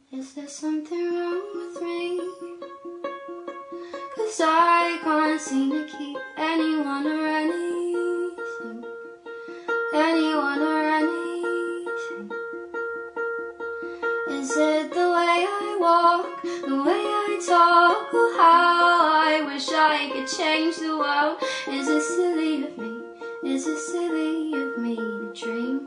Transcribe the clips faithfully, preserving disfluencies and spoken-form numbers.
Is there something wrong with me? 'Cause I can't seem to keep anyone or anything, anyone or anything. Is it the way I walk, the way I talk, or how I wish I could change the world? Is it silly of me? Is it silly of me to dream?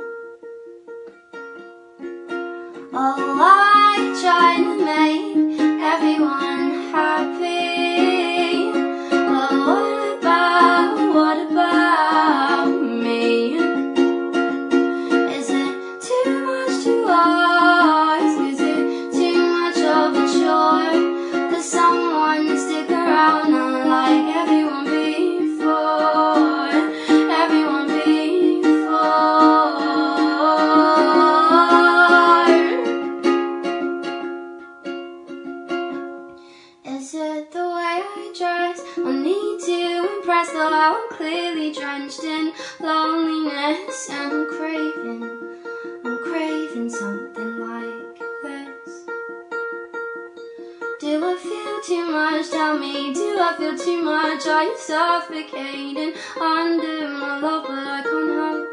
Oh, I try to make everyone happy. Well, what about, what about me? Is it too much to ask? Is it too much of a chore for someone to stick around unlike everyone before? Everyone before. Is it the way I dress? I need to impress, though I'm clearly drenched in loneliness, and I'm craving, I'm craving something like this. Do I feel too much? Tell me, do I feel too much? Are you suffocating under my love, but I can't help